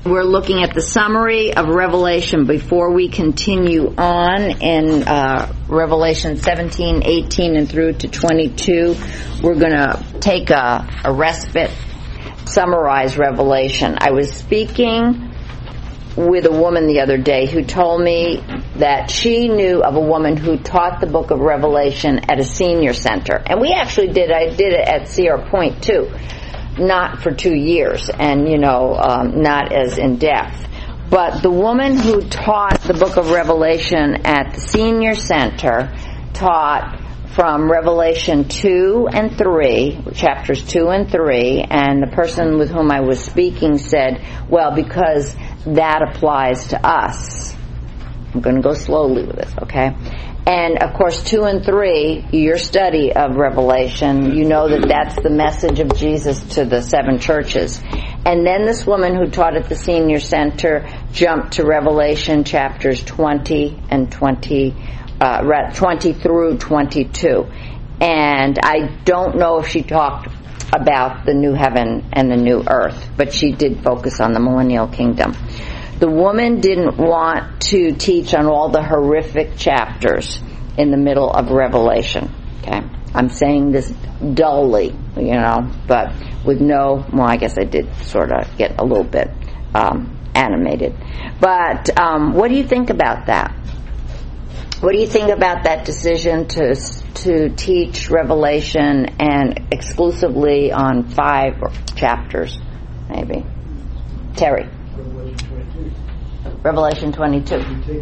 We're looking at the summary of Revelation before we continue on in Revelation 17, 18, and through to 22. We're going to take a respite, summarize Revelation. I was speaking with a woman the other day who told me that she knew of a woman who taught the book of Revelation at a senior center. And we actually I did it at Sierra Point too. Not for 2 years, and not as in depth. But the woman who taught the book of Revelation at the senior center taught from Revelation 2 and 3, chapters 2 and 3, and the person with whom I was speaking said, well, because that applies to us. I'm going to go slowly with this, okay? And, of course, 2 and 3, your study of Revelation, you know that that's the message of Jesus to the 7 churches. And then this woman who taught at the senior center jumped to Revelation chapters 20 and 20 through 22. And I don't know if she talked about the new heaven and the new earth, but she did focus on the millennial kingdom. The woman didn't want to teach on all the horrific chapters in the middle of Revelation. Okay, I'm saying this dully, but with I guess I did sort of get a little bit animated. But what do you think about that? What do you think about that decision to teach Revelation and exclusively on 5 chapters, maybe? Terry. Revelation 22.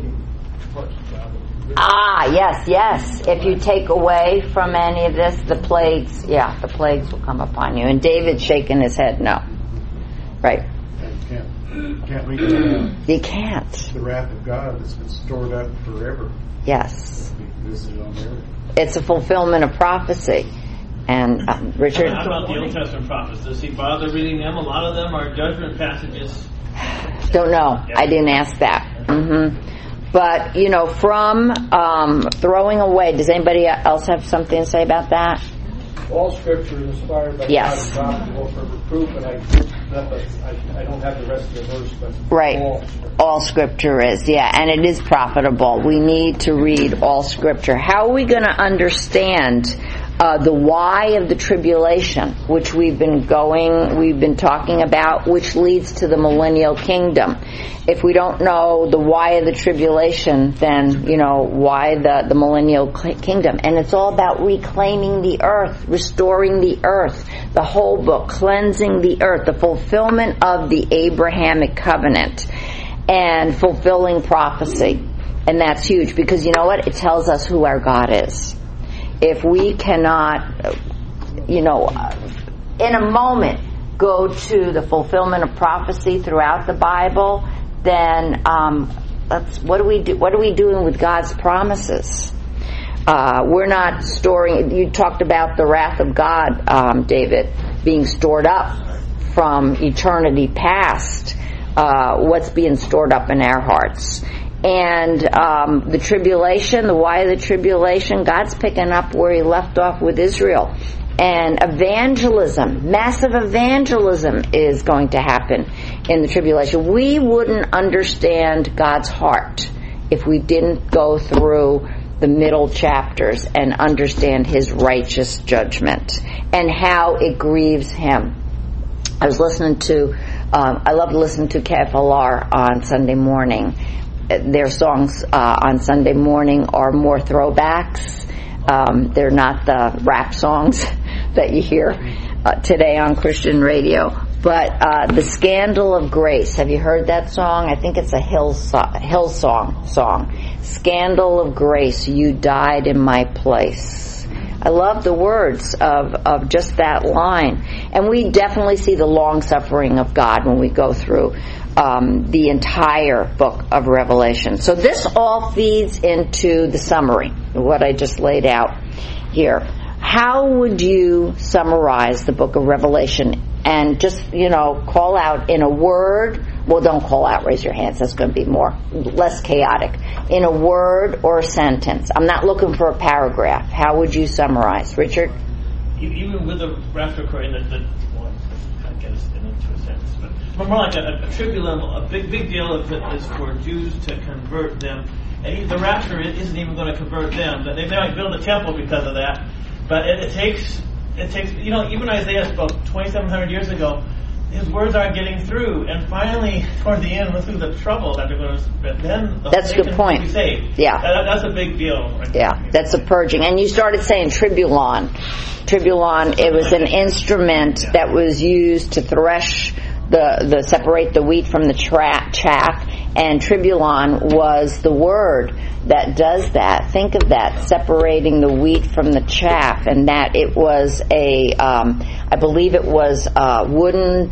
Yes. If you take away from any of this, the plagues will come upon you. And David's shaking his head no. Right. You can't read it. You can't. The wrath of God that's been stored up forever. Yes. Visited on the earth. It's a fulfillment of prophecy. And Richard? How about the Old Testament prophets? Does he bother reading them? A lot of them are judgment passages. Don't know. I didn't ask that. Mm-hmm. But, from throwing away, does anybody else have something to say about that? All Scripture is inspired by God and profitable for reproof, and I don't have the rest of the verse, but right. All Scripture is, and it is profitable. We need to read all Scripture. How are we going to understand the why of the tribulation, which we've been talking about, which leads to the millennial kingdom? If we don't know the why of the tribulation, then, why the millennial kingdom? And it's all about reclaiming the earth, restoring the earth, the whole book, cleansing the earth, the fulfillment of the Abrahamic covenant, and fulfilling prophecy. And that's huge, because you know what? It tells us who our God is. If we cannot, in a moment go to the fulfillment of prophecy throughout the Bible, then what are we doing with God's promises? We're not storing. You talked about the wrath of God, David, being stored up from eternity past. What's being stored up in our hearts? And the tribulation, the why of the tribulation, God's picking up where He left off with Israel. And evangelism, massive evangelism is going to happen in the tribulation. We wouldn't understand God's heart if we didn't go through the middle chapters and understand His righteous judgment and how it grieves Him. I was listening to, I love to listen to KFLR on Sunday morning. Their songs on Sunday morning are more throwbacks. They're not the rap songs that you hear today on Christian radio. But the Scandal of Grace, have you heard that song? I think it's a Hillsong song. Scandal of Grace, you died in my place. I love the words of just that line. And we definitely see the long suffering of God when we go through the entire book of Revelation. So this all feeds into the summary, what I just laid out here. How would you summarize the book of Revelation? And just, call out in a word. Well, don't call out, raise your hands. That's going to be less chaotic. In a word or a sentence. I'm not looking for a paragraph. How would you summarize? Richard? Even with the wrath of Christ, I get us into a sentence, but more like a tribulum. A big deal is for Jews to convert them. And the rapture isn't even going to convert them. They might build a temple because of that. But it takes. Even Isaiah spoke 2,700 years ago. His words aren't getting through, and finally, toward the end, through the trouble that they're going to spend, then the that's a good point. Will be saved. Yeah, that's a big deal. Right? Yeah, that's a purging. And you started saying tribulon. Tribulon, it was an instrument that was used to thresh the separate the wheat from the chaff, and tribulon was the word that does that. Think of that, separating the wheat from the chaff, and that it was I believe it was a wooden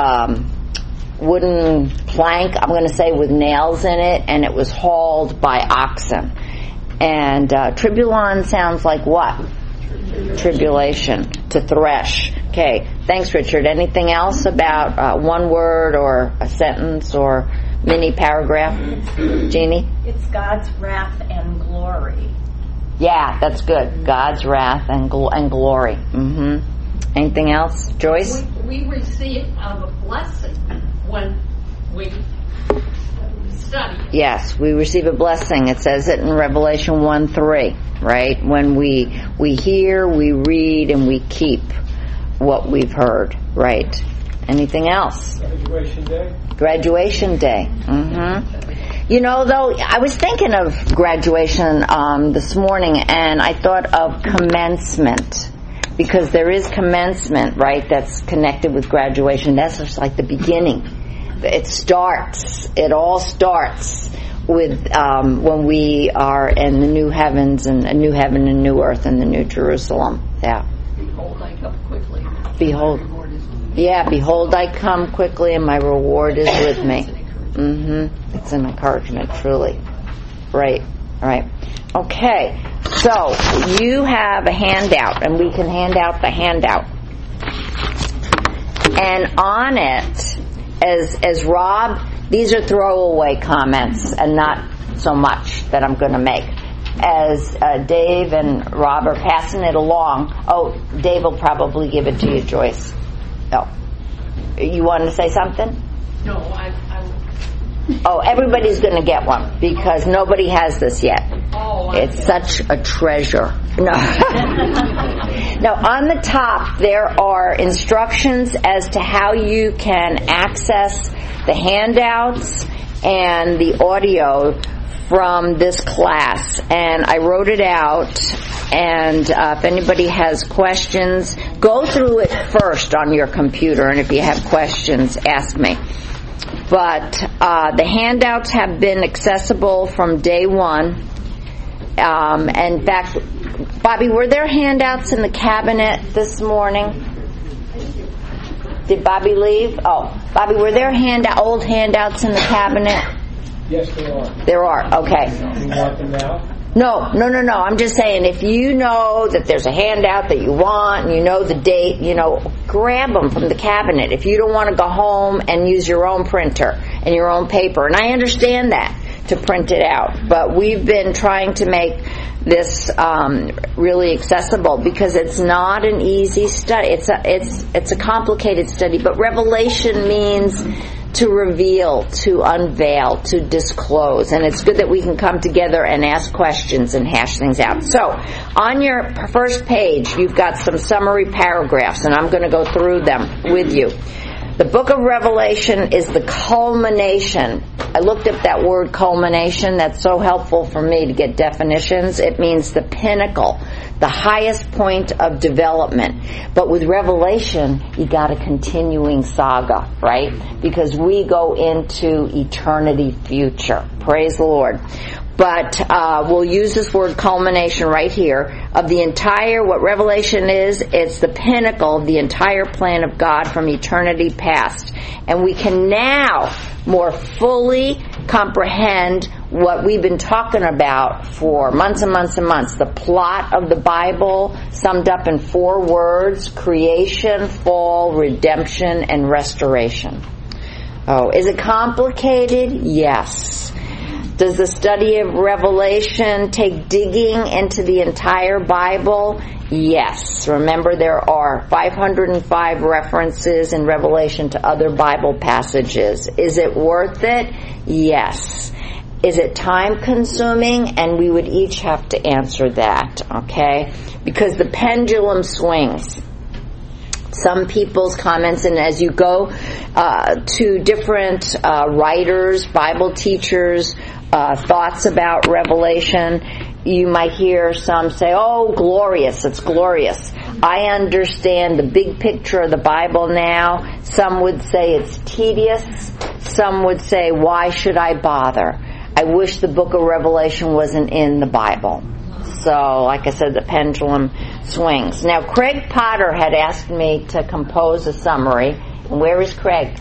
plank, I'm going to say, with nails in it, and it was hauled by oxen. And tribulon sounds like what? Tribulation, to thresh. Okay, thanks, Richard. Anything else about one word or a sentence or mini paragraph? Jeannie? It's God's wrath and glory. Yeah, that's good. God's wrath and glory. Mm-hmm. Anything else? Joyce? We receive a blessing when we study it. Yes, we receive a blessing. It says it in Revelation 1:3, right? When we hear, we read, and we keep what we've heard, right? Anything else? Graduation day. Graduation day. Mm-hmm. Though, I was thinking of graduation this morning, and I thought of commencement. Because there is commencement, right, that's connected with graduation. That's just like the beginning. It all starts with when we are in the new heavens and a new heaven and new earth and the new Jerusalem. Yeah. Behold, I come quickly. Behold, I come quickly, and my reward is with me. Mm-hmm. It's an encouragement, truly. Right. All right. Okay. So you have a handout, and we can hand out the handout. And on it, as Rob, these are throwaway comments and not so much that I'm going to make. As Dave and Rob are passing it along, Dave will probably give it to you, Joyce. No. You wanted to say something? No, I everybody's going to get one because nobody has this yet. It's such a treasure. No. Now, on the top, there are instructions as to how you can access the handouts and the audio from this class. And I wrote it out, and if anybody has questions, go through it first on your computer, and if you have questions, ask me. But the handouts have been accessible from day one. In fact, Bobby, were there handouts in the cabinet this morning? Did Bobby leave? Bobby, were there old handouts in the cabinet? Yes, there are. There are, okay. Do you want them now? No. I'm just saying, if you know that there's a handout that you want, and you know the date, grab them from the cabinet. If you don't want to go home and use your own printer and your own paper, and I understand that, to print it out. But we've been trying to make this really accessible because it's not an easy study. It's a complicated study, but revelation means to reveal, to unveil, to disclose. And it's good that we can come together and ask questions and hash things out. So, on your first page, you've got some summary paragraphs, and I'm going to go through them with you. The book of Revelation is the culmination. I looked up that word culmination. That's so helpful for me to get definitions. It means the pinnacle, the highest point of development. But with Revelation, you got a continuing saga, right? Because we go into eternity future. Praise the Lord. But we'll use this word culmination right here of the entire, what Revelation is, it's the pinnacle of the entire plan of God from eternity past. And we can now more fully comprehend what we've been talking about for months and months and months. The plot of the Bible summed up in 4 words: creation, fall, redemption, and restoration. Is it complicated? Yes. Does the study of Revelation take digging into the entire Bible? Yes. Remember, there are 505 references in Revelation to other Bible passages. Is it worth it? Yes. Is it time consuming? And we would each have to answer that, okay? Because the pendulum swings. Some people's comments, and as you go to different writers, Bible teachers, thoughts about Revelation, you might hear some say, oh, glorious, it's glorious. I understand the big picture of the Bible now. Some would say it's tedious. Some would say, why should I bother? I wish the book of Revelation wasn't in the Bible. So, like I said, the pendulum swings. Now, Craig Potter had asked me to compose a summary. And where is Craig?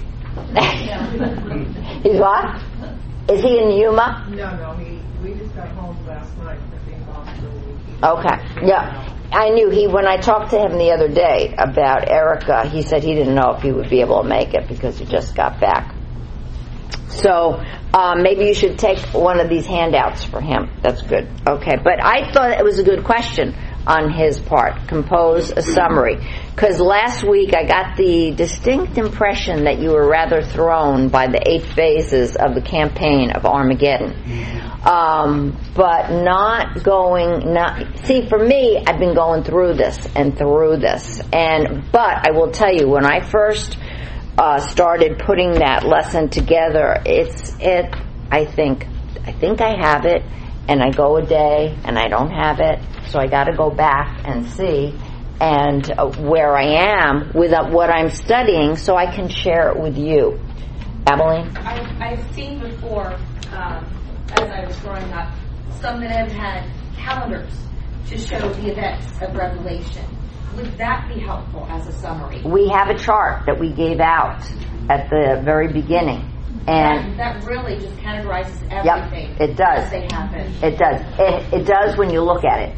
He's what? Is he in Yuma? No, we just got home last night from being hospital. Okay, yeah. I knew when I talked to him the other day about Erica, he said he didn't know if he would be able to make it because he just got back. So, maybe you should take one of these handouts for him. That's good. Okay, but I thought it was a good question on his part. Compose a summary. Because last week I got the distinct impression that you were rather thrown by the 8 phases of the campaign of Armageddon. But see, for me, I've been going through this. But I will tell you, when I first started putting that lesson together, I think I have it, and I go a day and I don't have it, so I got to go back and see and where I am with what I'm studying, so I can share it with you. Abilene? I've seen before, as I was growing up, some that have had calendars to show the events of Revelation. Would that be helpful as a summary? We have a chart that we gave out at the very beginning. And that really just categorizes everything. Yep, it does. As they happen. It does. It does when you look at it.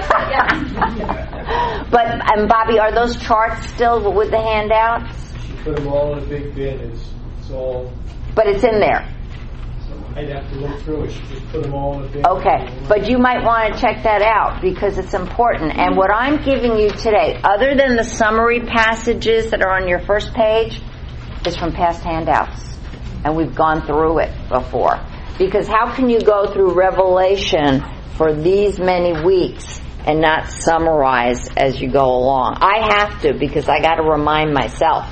Yeah. But, Bobby, are those charts still with the handouts? She put them all in a big bin. It's all... But it's in there. I'd have to look through it. She just put them all in a bin. Okay, but you might want to check that out because it's important. And what I'm giving you today, other than the summary passages that are on your first page, is from past handouts. And we've gone through it before. Because how can you go through Revelation for these many weeks and not summarize as you go along? I have to, because I got to remind myself,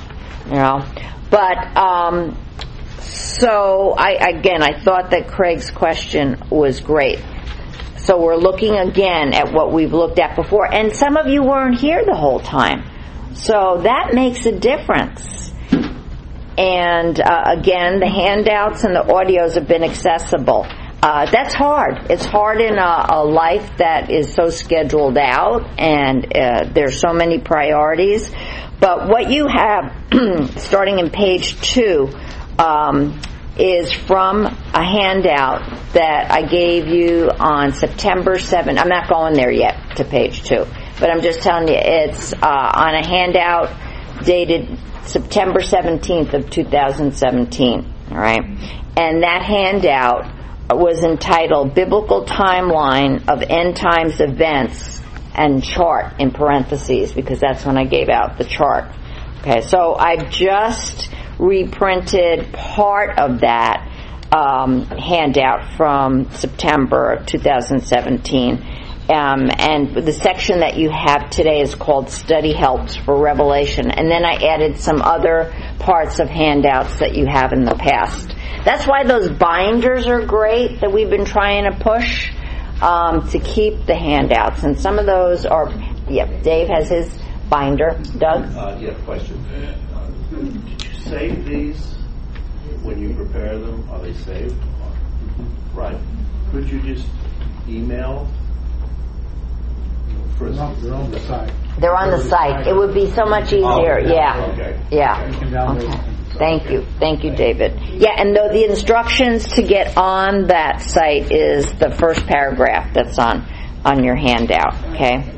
But, so I thought that Craig's question was great. So we're looking again at what we've looked at before. And some of you weren't here the whole time. So that makes a difference. And again, the handouts and the audios have been accessible. That's hard. It's hard in a life that is so scheduled out and there's so many priorities. But what you have, starting in page 2, is from a handout that I gave you on September 7th. I'm not going there yet to page 2, but I'm just telling you it's on a handout dated September 17th of 2017. All right, and that handout was entitled Biblical Timeline of End Times Events and Chart in parentheses, because that's when I gave out the chart. Okay, so I've just reprinted part of that handout from September of 2017. And the section that you have today is called Study Helps for Revelation. And then I added some other parts of handouts that you have in the past. That's why those binders are great that we've been trying to push to keep the handouts. And some of those are, Dave has his binder. Doug? Question. Did you save these when you prepare them? Are they saved? Right. Could you just email? They're on the site. They're on the site. It would be so much easier. Okay. Yeah. You can download them. Thank you, David. Yeah, and the instructions to get on that site is the first paragraph that's on your handout. Okay.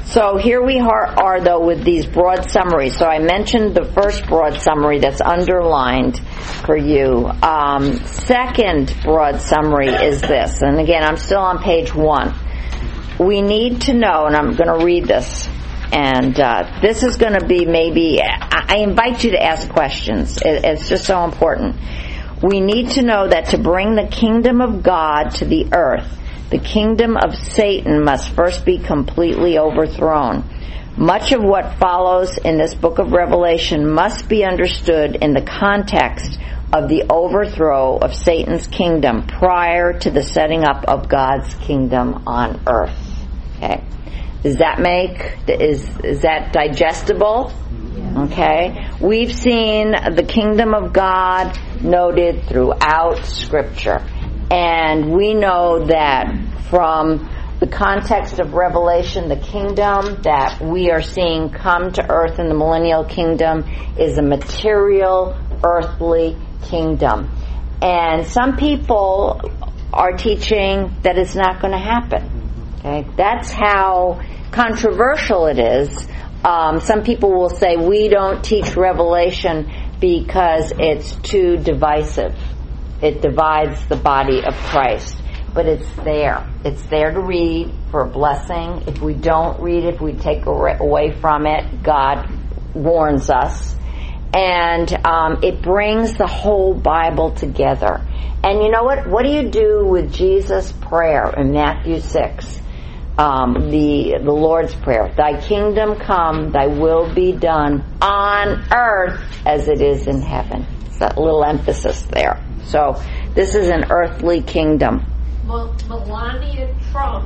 So here we are though with these broad summaries. So I mentioned the first broad summary that's underlined for you. Second broad summary is this, and again I'm still on page 1. We need to know, and I'm going to read this, and this is going to be I invite you to ask questions. It's just so important. We need to know that to bring the kingdom of God to the earth, the kingdom of Satan must first be completely overthrown. Much of what follows in this book of Revelation must be understood in the context of the overthrow of Satan's kingdom prior to the setting up of God's kingdom on earth. Okay. Does that is that digestible? Okay. We've seen the kingdom of God noted throughout Scripture. And we know that from the context of Revelation, the kingdom that we are seeing come to earth in the millennial kingdom is a material, earthly kingdom. And some people are teaching that it's not going to happen. Okay? That's how controversial it is. Some people will say we don't teach Revelation because it's too divisive. It divides the body of Christ. But it's there. It's there to read for a blessing. If we don't read it, if we take away from it, God warns us. And it brings the whole Bible together. And you know what? What do you do with Jesus' prayer in Matthew 6? The Lord's Prayer. Thy kingdom come, thy will be done on earth as it is in heaven. It's that little emphasis there. So this is an earthly kingdom. Melania Trump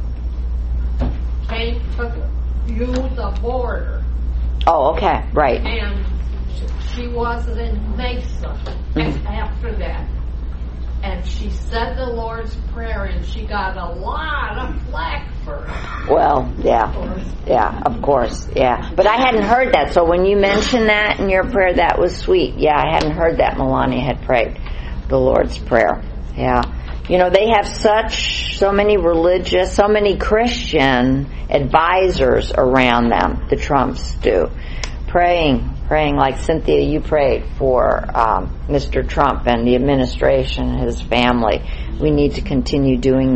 came to view the border. Oh, okay, right. And she was in Mesa after that. And she said the Lord's Prayer, and she got a lot of flack for it. Well, yeah, of course, yeah. But I hadn't heard that, so when you mentioned that in your prayer, that was sweet. Yeah, I hadn't heard that Melania had prayed the Lord's Prayer. Yeah. You know, they have so many religious, so many Christian advisors around them, the Trumps do. Praying like Cynthia, you prayed for Mr. Trump and the administration and his family. We need to continue doing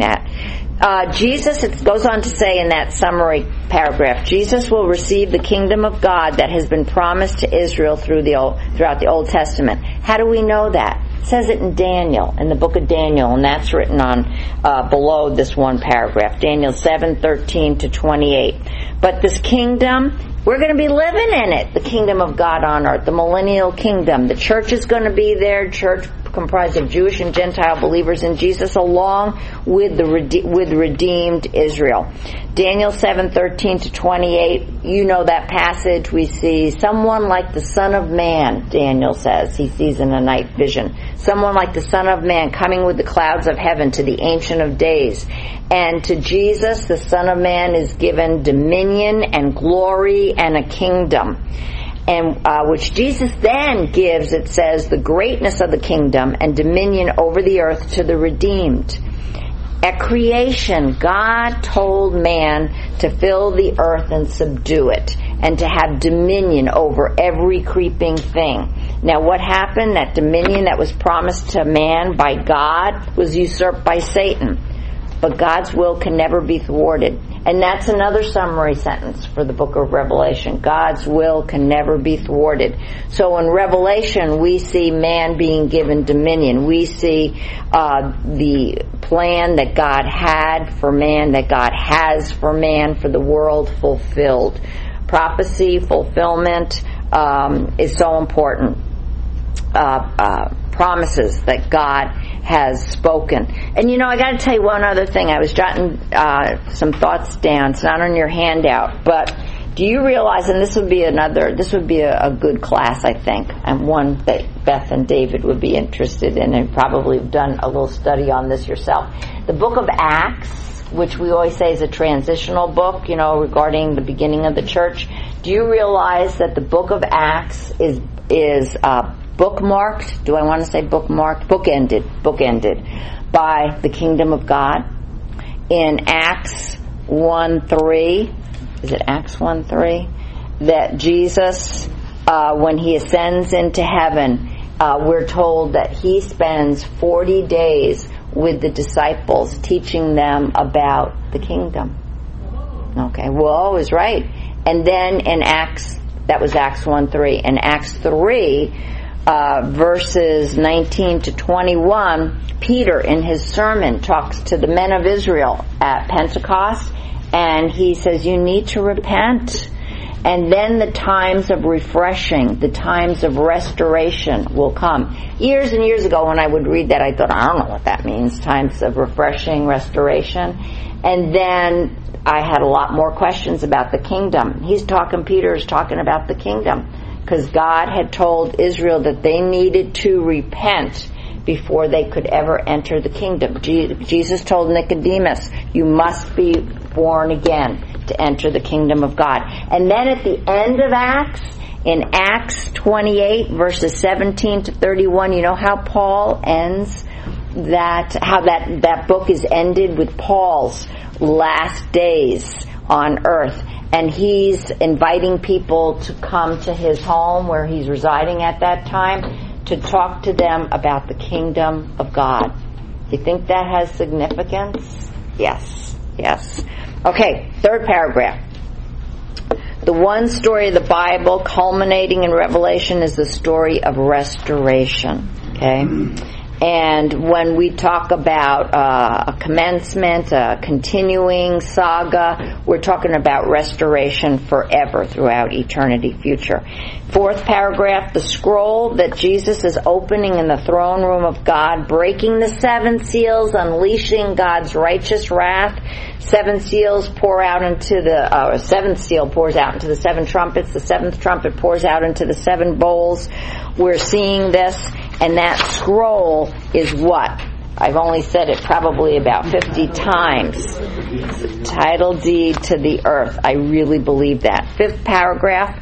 that. Jesus, it goes on to say in that summary paragraph, Jesus will receive the kingdom of God that has been promised to Israel throughout the Old Testament. How do we know that? It says it in Daniel, in the book of Daniel, and that's written on below this one paragraph, Daniel 7:13 to 28. But this kingdom, we're going to be living in it, the kingdom of God on earth, the millennial kingdom. The church is going to be there, church comprised of Jewish and Gentile believers in Jesus, along with redeemed Israel. Daniel 7:13 to 28, you know that passage. We see someone like the Son of Man, Daniel says, he sees in a night vision. Someone like the Son of Man coming with the clouds of heaven to the Ancient of Days. And to Jesus, the Son of Man, is given dominion and glory and a kingdom. And which Jesus then gives, it says, the greatness of the kingdom and dominion over the earth to the redeemed. At creation, God told man to fill the earth and subdue it, and to have dominion over every creeping thing. Now what happened? That dominion that was promised to man by God was usurped by Satan. But God's will can never be thwarted. And that's another summary sentence for the book of Revelation. God's will can never be thwarted. So in Revelation, we see man being given dominion. We see the plan that God had for man, that God has for man, for the world fulfilled. Prophecy, fulfillment is so important. Promises that God has spoken. And you know, I got to tell you one other thing. I was jotting some thoughts down. It's not on your handout, but do you realize, and this would be a good class, I think, and one that Beth and David would be interested in, and probably have done a little study on this yourself. The book of Acts, which we always say is a transitional book, you know, regarding the beginning of the church. Do you realize that the book of Acts is bookmarked? Do I want to say bookmarked? Bookended by the kingdom of God. In Acts 1:3, is it Acts 1:3? That Jesus, when he ascends into heaven, we're told that he spends 40 days with the disciples teaching them about the kingdom. Okay, Will is right. And then in Acts, that was Acts 1:3. In Acts 3, verses 19 to 21, Peter in his sermon talks to the men of Israel at Pentecost, and he says, you need to repent. And then the times of refreshing, the times of restoration will come. Years and years ago when I would read that, I thought, I don't know what that means, times of refreshing, restoration. And then I had a lot more questions about the kingdom. Peter is talking about the kingdom, because God had told Israel that they needed to repent before they could ever enter the kingdom. Jesus told Nicodemus, you must be born again to enter the kingdom of God. And then at the end of Acts, in Acts 28, verses 17 to 31, you know how Paul ends how that book is ended with Paul's last days on earth. And he's inviting people to come to his home where he's residing at that time to talk to them about the kingdom of God. You think that has significance? Yes. Okay, third paragraph. The one story of the Bible culminating in Revelation is the story of restoration. Okay? And when we talk about a commencement, a continuing saga, we're talking about restoration forever throughout eternity future. Fourth paragraph, the scroll that Jesus is opening in the throne room of God, breaking the seven seals, unleashing God's righteous wrath. Seventh seal pours out into the seven trumpets. The seventh trumpet pours out into the seven bowls. We're seeing this. And that scroll is what? I've only said it probably about 50 times. Title deed to the earth. I really believe that. Fifth paragraph.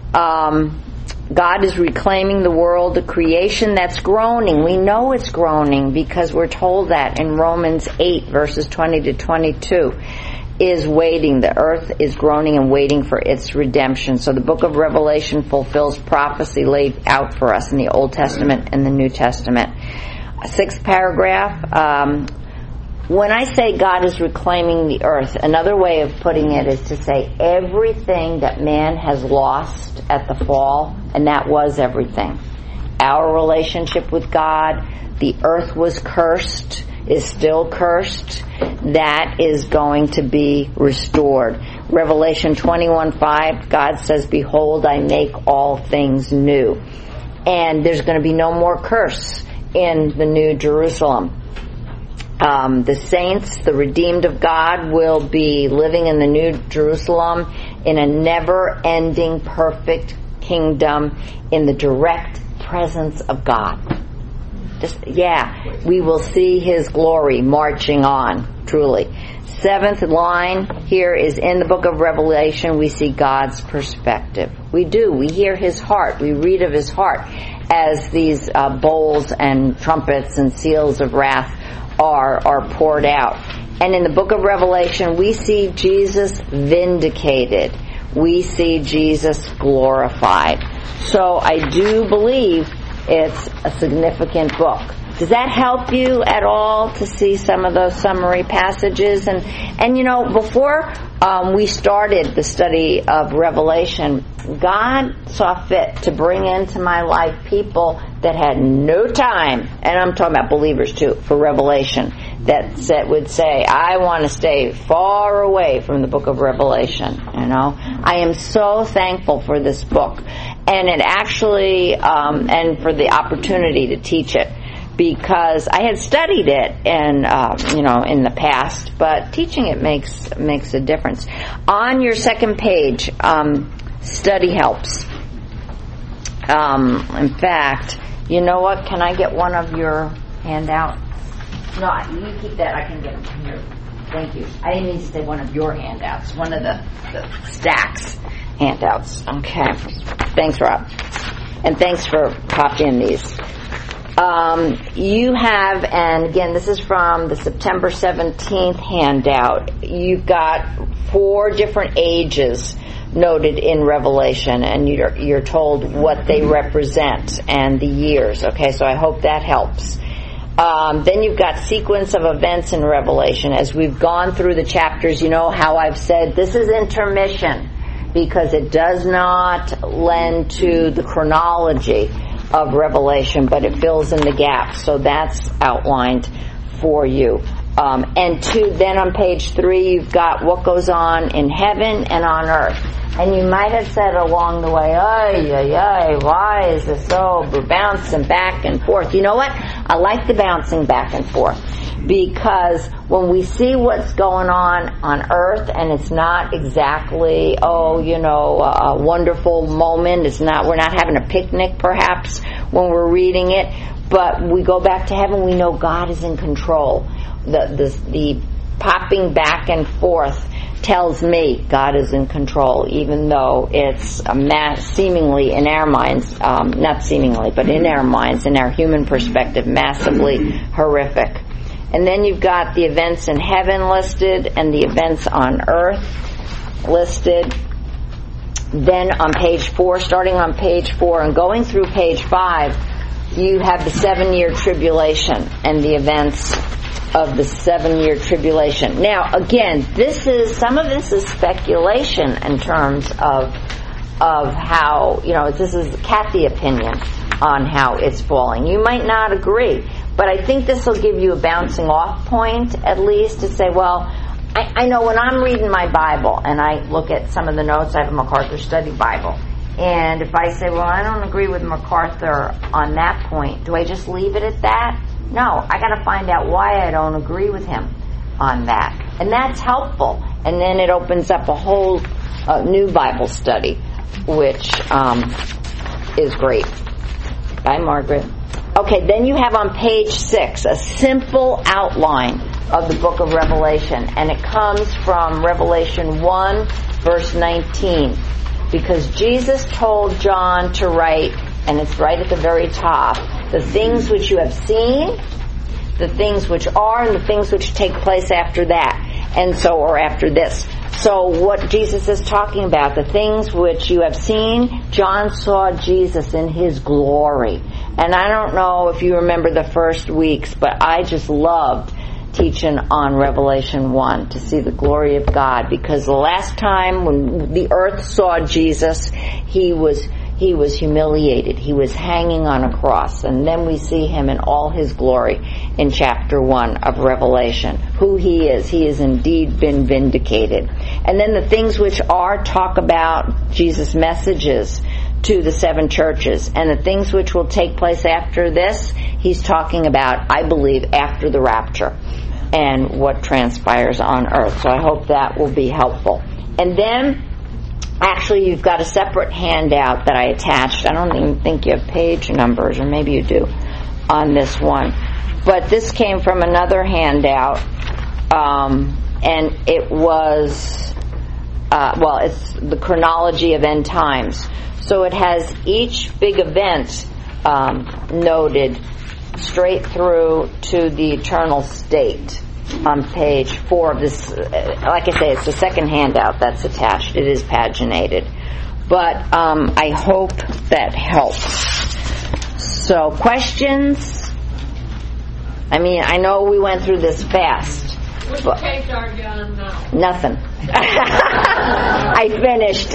God is reclaiming the world, the creation that's groaning. We know it's groaning because we're told that in Romans 8, verses 20 to 22. Is waiting. The earth is groaning and waiting for its redemption. So the book of Revelation fulfills prophecy laid out for us in the Old Testament and the New Testament. Sixth paragraph. When I say God is reclaiming the earth, another way of putting it is to say everything that man has lost at the fall, and that was everything. Our relationship with God, the earth was cursed, is still cursed. That is going to be restored. Revelation 21:5, God says, behold, I make all things new. And there's going to be no more curse in the New Jerusalem. The saints, the redeemed of God, will be living in the New Jerusalem in a never-ending perfect kingdom in the direct presence of God. We will see His glory marching on, truly. Seventh line here is in the book of Revelation, we see God's perspective. We do. We hear His heart. We read of His heart as these bowls and trumpets and seals of wrath are poured out. And in the book of Revelation, we see Jesus vindicated. We see Jesus glorified. So I do believe it's a significant book. Does that help you at all to see some of those summary passages? And you know, before we started the study of Revelation, God saw fit to bring into my life people that had no time, and I'm talking about believers too, for Revelation, that would say, I want to stay far away from the book of Revelation. You know, I am so thankful for this book, and it actually, and for the opportunity to teach it, because I had studied it in the past, but teaching it makes a difference. On your second page, study helps. In fact, you know what? Can I get one of your handouts? No, you keep that. I can get them from here. Thank you. I didn't mean to say one of your handouts. One of the stacks handouts. Okay. Thanks, Rob. And thanks for copying these. You have, and again, this is from the September 17th handout, you've got 4 different ages noted in Revelation, and you're told what they represent and the years. Okay, so I hope that helps. Then you've got sequence of events in Revelation. As we've gone through the chapters, you know how I've said this is intermission because it does not lend to the chronology of Revelation, but it fills in the gaps. So that's outlined for you. Then on page 3, you've got what goes on in heaven and on earth. And you might have said along the way, why is this so? We're bouncing back and forth. You know what? I like the bouncing back and forth. Because when we see what's going on earth, and it's not exactly, a wonderful moment. We're not having a picnic perhaps when we're reading it. But we go back to heaven, we know God is in control. The popping back and forth tells me God is in control, even though it's seemingly in our minds, not seemingly, but in our minds, in our human perspective, massively horrific. And then you've got the events in heaven listed and the events on earth listed. Then on page 4, starting on page 4 and going through page 5, you have the 7-year tribulation and the events of the 7-year tribulation. Now, again, some of this is speculation in terms of how, this is Kathy opinion on how it's falling. You might not agree, but I think this will give you a bouncing off point, at least, to say, well, I know when I'm reading my Bible and I look at some of the notes, I have a MacArthur Study Bible, and if I say, well, I don't agree with MacArthur on that point, do I just leave it at that? No, I got to find out why I don't agree with him on that. And that's helpful. And then it opens up a whole new Bible study, which is great. Bye, Margaret. Okay, then you have on page 6 a simple outline of the book of Revelation. And it comes from Revelation 1, verse 19. Because Jesus told John to write, and it's right at the very top, the things which you have seen, the things which are, and the things which take place after that, or after this. So what Jesus is talking about, the things which you have seen, John saw Jesus in his glory. And I don't know if you remember the first weeks, but I just loved teaching on Revelation 1 to see the glory of God, because the last time when the earth saw Jesus, he was humiliated. He was hanging on a cross. And then we see him in all his glory in chapter 1 of Revelation. Who he has indeed been vindicated. And then the things which are talk about Jesus' messages to the 7 churches. And the things which will take place after this, he's talking about, I believe, after the rapture and what transpires on earth. So I hope that will be helpful. And then actually, you've got a separate handout that I attached. I don't even think you have page numbers, or maybe you do, on this one. But this came from another handout, and it was, it's the chronology of end times. So it has each big event noted straight through to the eternal state on page 4 of this. Like I say, it's the second handout that's attached. It is paginated. But I hope that helps. So, questions? I mean, I know we went through this fast. Which page are you on now? Nothing. I finished.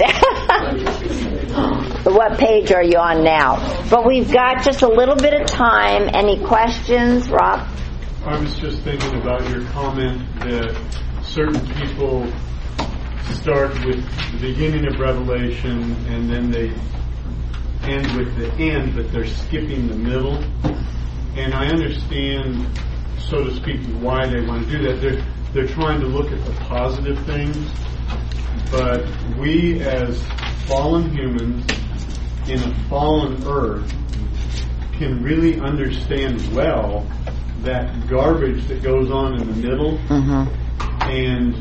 What page are you on now? But we've got just a little bit of time. Any questions, Rob? I was just thinking about your comment that certain people start with the beginning of Revelation and then they end with the end, but they're skipping the middle. And I understand, so to speak, why they want to do that. They're trying to look at the positive things, but we as fallen humans in a fallen earth can really understand well that garbage that goes on in the middle, and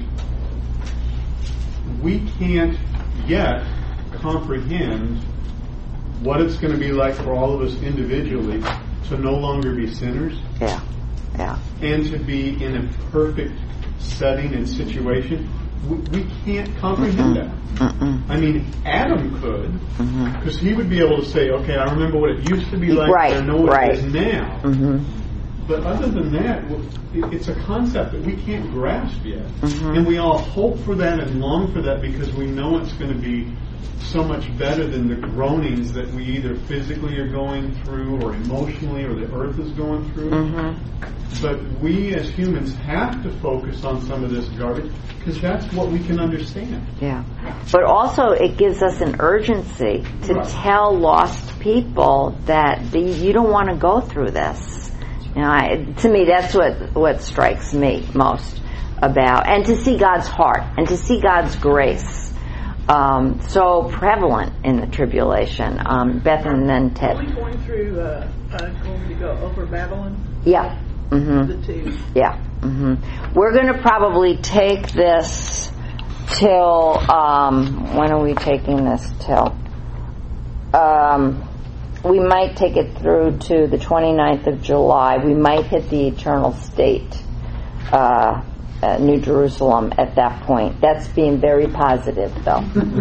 we can't yet comprehend what it's going to be like for all of us individually to no longer be sinners. Yeah. Yeah. And to be in a perfect setting and situation, we can't comprehend that. I mean, Adam could, because he would be able to say, okay, I remember what it used to be like, I know what it is now. But other than that, it's a concept that we can't grasp yet. And we all hope for that and long for that because we know it's going to be so much better than the groanings that we either physically are going through or emotionally or the earth is going through. But we as humans have to focus on some of this garbage because that's what we can understand. Yeah. But also it gives us an urgency to tell lost people that you don't want to go through this. You know, to me, that's what strikes me most about, and to see God's heart and to see God's grace so prevalent in the tribulation. Beth and then Ted. Are we going through, going to go over Babylon? Yeah. The two. Yeah. We're going to probably take this till, when are we taking this till? We might take it through to the 29th of July. We might hit the eternal state, New Jerusalem at that point. That's being very positive, though.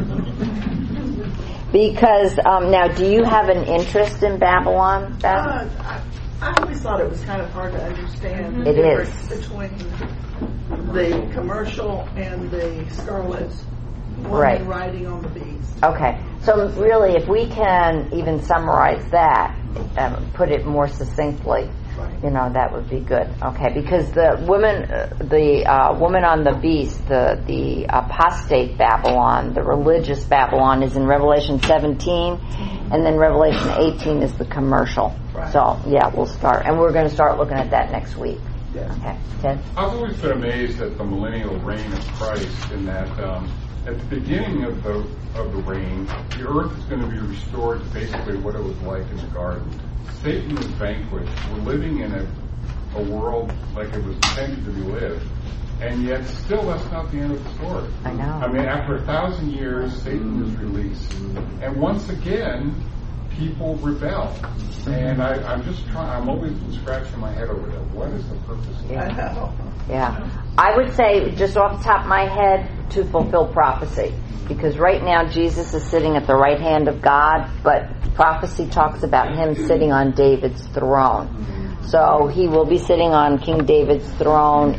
Because, now, do you have an interest in Babylon, Beth? I always thought it was kind of hard to understand the difference between the commercial and the scarlet woman riding on the beast. Okay. So really, if we can even summarize that, put it more succinctly, that would be good. Okay, because the woman on the beast, the apostate Babylon, the religious Babylon, is in Revelation 17, and then Revelation 18 is the commercial. So we'll start, and we're going to start looking at that next week. Okay, Ted? I've always been amazed at the millennial reign of Christ, in that at the beginning of the reign, the earth is going to be restored to basically what it was like in the garden. Satan is vanquished. We're living in a world like it was intended to be lived, and yet still that's not the end of the story. I know. I mean, after 1,000 years, Satan is released, and once again, people rebel. And I'm always scratching my head over that. What is the purpose of that? Yeah. I would say, just off the top of my head, to fulfill prophecy. Because right now Jesus is sitting at the right hand of God, but prophecy talks about him sitting on David's throne. So he will be sitting on King David's throne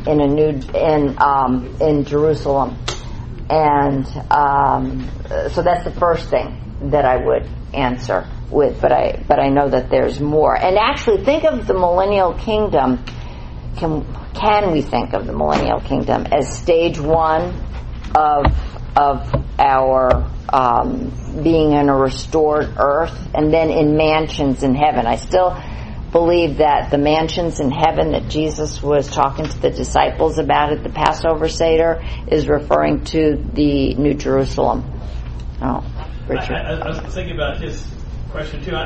in Jerusalem. And so that's the first thing that I would answer with, but I know that there's more. And actually, think of the millennial kingdom. Can we think of the millennial kingdom as stage one of our being in a restored earth, and then in mansions in heaven? I still believe that the mansions in heaven that Jesus was talking to the disciples about at the Passover Seder is referring to the New Jerusalem. Oh, Richard. I was thinking about his question too. You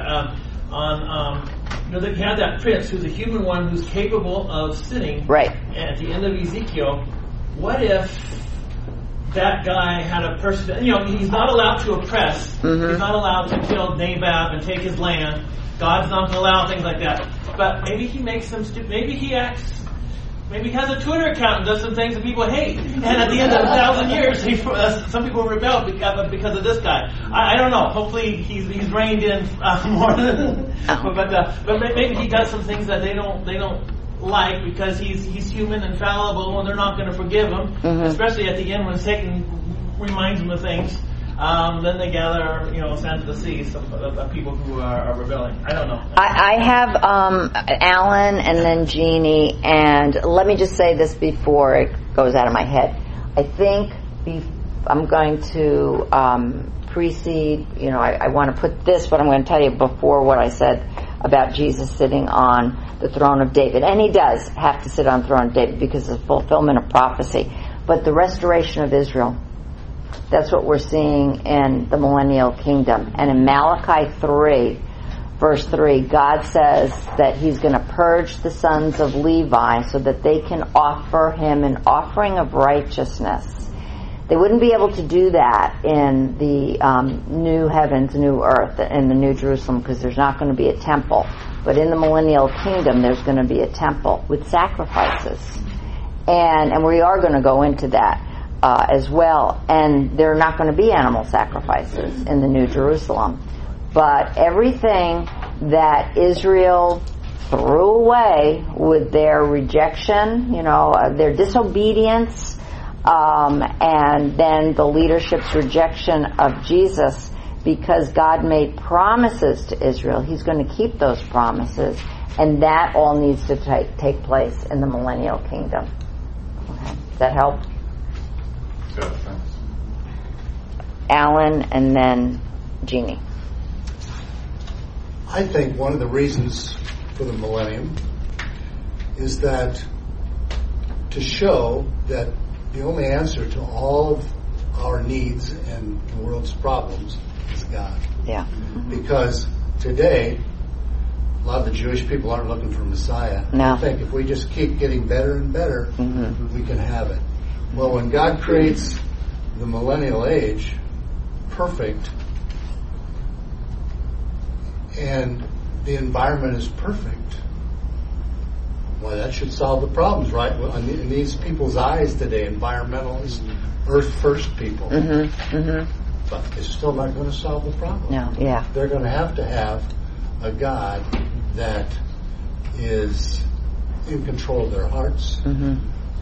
have that prince who's a human one who's capable of sinning. Right. And at the end of Ezekiel, what if that guy had a person? He's not allowed to oppress. He's not allowed to kill Nabab and take his land. God's not going to allow things like that. But maybe he makes some maybe he acts. Maybe he has a Twitter account and does some things that people hate. And at the end of 1,000 years, some people rebel because of this guy. I don't know. Hopefully he's reined in more than. But maybe he does some things that they don't like because he's human and fallible, and they're not going to forgive him. Especially at the end when Satan reminds him of things. Then they gather, sand to the seas of people who are rebelling. I don't know. I have Alan and then Jeannie, and let me just say this before it goes out of my head. I think I'm going to precede, I want to put this, what I'm going to tell you before what I said about Jesus sitting on the throne of David. And he does have to sit on the throne of David because of the fulfillment of prophecy. But the restoration of Israel, that's what we're seeing in the millennial kingdom. And in Malachi 3, verse 3, God says that he's going to purge the sons of Levi so that they can offer him an offering of righteousness. They wouldn't be able to do that in the new heavens, new earth, in the New Jerusalem, because there's not going to be a temple. but in the millennial kingdom there's going to be a temple with sacrifices. And we are going to go into that as well. And there are not going to be animal sacrifices in the New Jerusalem. But everything that Israel threw away with their rejection, their disobedience, and then the leadership's rejection of Jesus, because God made promises to Israel, He's going to keep those promises, and that all needs to take place in the millennial kingdom. Okay. Does that help? Yeah, thanks. Alan, and then Jeannie. I think one of the reasons for the millennium is that to show that the only answer to all of our needs and the world's problems is God. Yeah. Because today, a lot of the Jewish people aren't looking for Messiah. No. I think if we just keep getting better and better, we can have it. Well, when God creates the millennial age, perfect, and the environment is perfect, well, that should solve the problems, right? Well, in these people's eyes today, environmentalists, earth first people. But it's still not going to solve the problem. No, yeah. They're going to have a God that is in control of their hearts and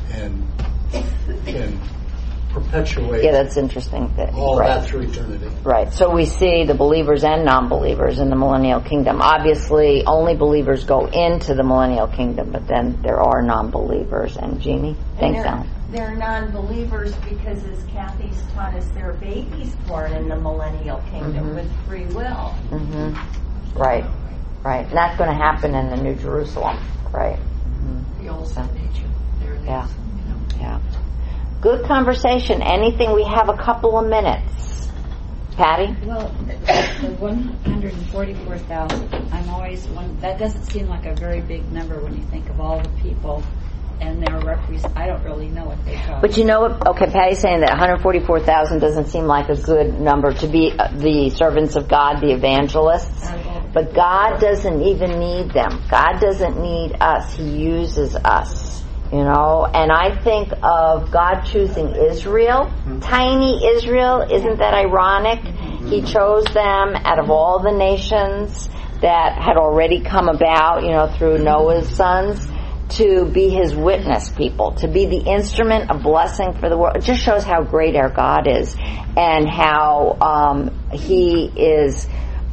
can perpetuate that's interesting. All that through eternity. Right. So we see the believers and non-believers in the millennial kingdom. Obviously, only believers go into the millennial kingdom, but then there are non-believers. And Jeannie? Thanks, Alan. They're non-believers because, as Kathy's taught us, there are babies born in the millennial kingdom with free will. Right. And that's going to happen in the New Jerusalem, right? The old sin nature. There it is. Yeah. Good conversation. Anything? We have a couple of minutes. Patty? Well, the 144,000, that doesn't seem like a very big number when you think of all the people and their I don't really know what they are. But you know what? Okay, Patty's saying that 144,000 doesn't seem like a good number to be the servants of God, the evangelists. But God doesn't even need them. God doesn't need us. He uses us. And I think of God choosing Israel, tiny Israel. Isn't that ironic? He chose them out of all the nations that had already come about, through Noah's sons, to be His witness people, to be the instrument of blessing for the world. It just shows how great our God is and how He is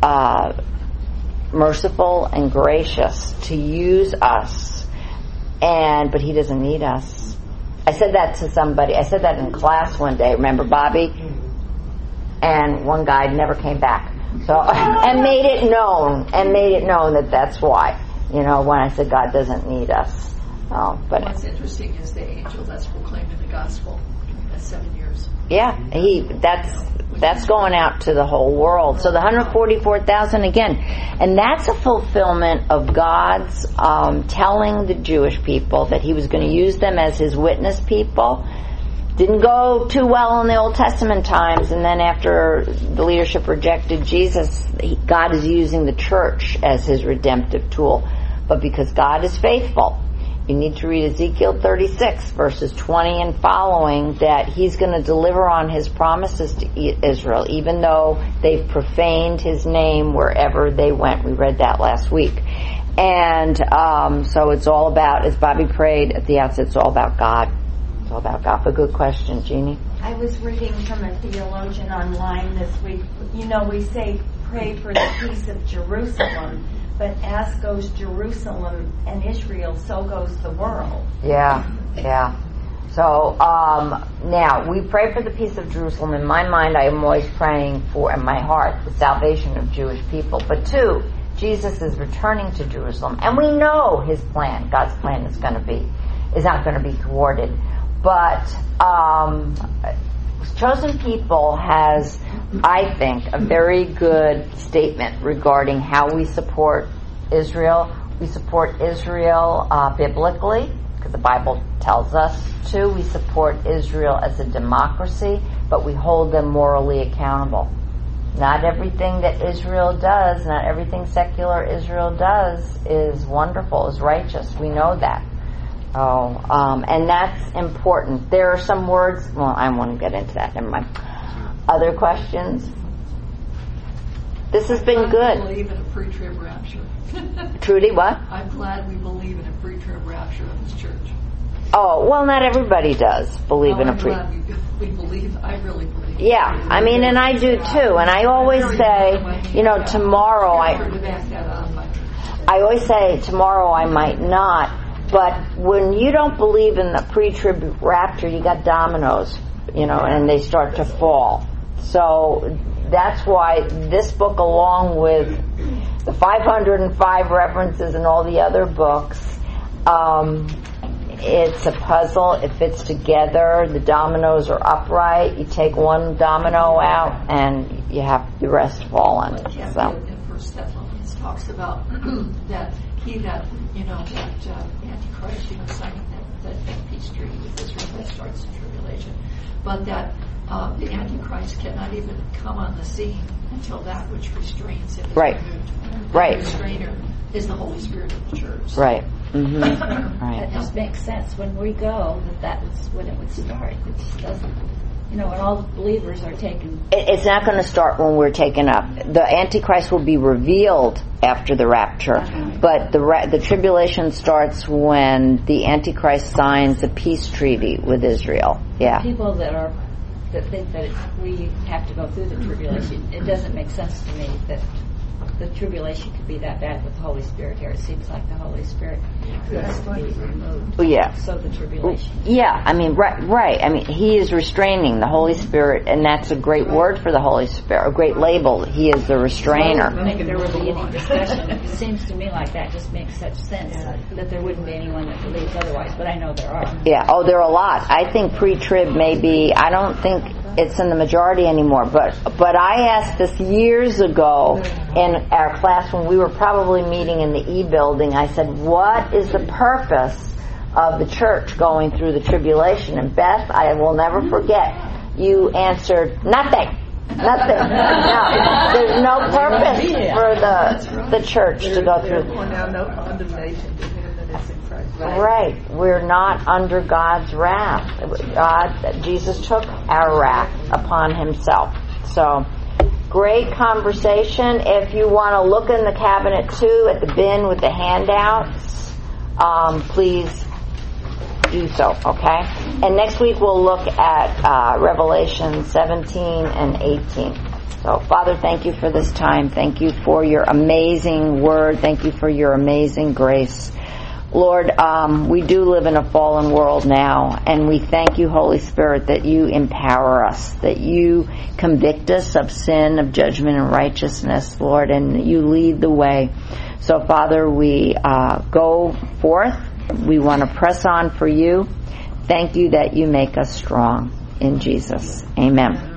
merciful and gracious to use us. But He doesn't need us. I said that to somebody. I said that in class one day. Remember Bobby? And one guy never came back. So and made it known that that's why. When I said God doesn't need us. But what's interesting is the angel that's proclaiming the gospel. That's 7 years. Yeah, that's going out to the whole world. So the 144,000 again, and that's a fulfillment of God's telling the Jewish people that He was going to use them as His witness people. Didn't go too well in the Old Testament times, and then after the leadership rejected Jesus, God is using the church as His redemptive tool. But because God is faithful, you need to read Ezekiel 36, verses 20 and following, that He's going to deliver on His promises to Israel, even though they've profaned His name wherever they went. We read that last week. And so it's all about, as Bobby prayed at the outset, it's all about God. It's all about God. But good question, Jeannie. I was reading from a theologian online this week. We say pray for the peace of Jerusalem. But as goes Jerusalem and Israel, so goes the world. Yeah. So now we pray for the peace of Jerusalem. In my mind, I am always praying for, in my heart, the salvation of Jewish people. But two, Jesus is returning to Jerusalem, and we know His plan, God's plan, is not going to be thwarted. But Chosen People has, I think, a very good statement regarding how we support Israel. We support Israel biblically, because the Bible tells us to. We support Israel as a democracy, but we hold them morally accountable. Not everything that Israel does, not everything secular Israel does is wonderful, is righteous. We know that. And that's important. There are some words, well, I won't get into that, never mind. Other questions? This has been good. I believe in a pre-trib rapture. Trudy, what? I'm glad we believe in a pre-trib rapture of this church. Oh, well, not everybody does believe in a pre. I'm glad we believe. I really believe. Yeah, I mean, and I do too. And I always say, tomorrow I always say tomorrow I might not. But when you don't believe in the pre-trib rapture, you got dominoes, and they start to fall. So that's why this book, along with the 505 references and all the other books, it's a puzzle. It fits together. The dominoes are upright. You take one domino out, and you have the rest fallen. So. In First Thessalonians talks about that Antichrist, signing that peace treaty with Israel that starts the tribulation, but that the Antichrist cannot even come on the scene until that which restrains him is removed. Right. The restrainer is the Holy Spirit of the church. Right. Mm-hmm. Right. That just makes sense. When we go, that was when it would start. It just doesn't. When all the believers are taken. It's not going to start when we're taken up. The Antichrist will be revealed after the rapture, but the tribulation starts when the Antichrist signs a peace treaty with Israel. Yeah. People that think that we have to go through the tribulation, it doesn't make sense to me that the tribulation could be that bad with the Holy Spirit here. It seems like the Holy Spirit needs to be removed. Yeah. So the tribulation. Yeah, I mean, right. I mean, He is restraining the Holy Spirit, and that's a great word for the Holy Spirit, a great label. He is the restrainer. I don't think there would be any discussion. It seems to me like that just makes such sense that there wouldn't be anyone that believes otherwise, but I know there are. Yeah, there are a lot. I think pre-trib may be, I don't think it's in the majority anymore, but I asked this years ago in our class when we were probably meeting in the E building. I said, what is the purpose of the church going through the tribulation? And Beth, I will never forget, you answered, nothing. No, there's no purpose for the church to go through. Now, no condemnation to him that is in Christ. Right. We're not under God's wrath. Jesus took our wrath upon Himself. So, great conversation. If you want to look in the cabinet too, at the bin with the handouts, please do so, okay? And next week we'll look at Revelation 17 and 18. So, Father, thank you for this time. Thank you for your amazing word. Thank you for your amazing grace. Lord, we do live in a fallen world now, and we thank you, Holy Spirit, that you empower us, that you convict us of sin, of judgment, and righteousness, Lord, and you lead the way. So, Father, we go forth. We want to press on for you. Thank you that you make us strong. In Jesus. Amen.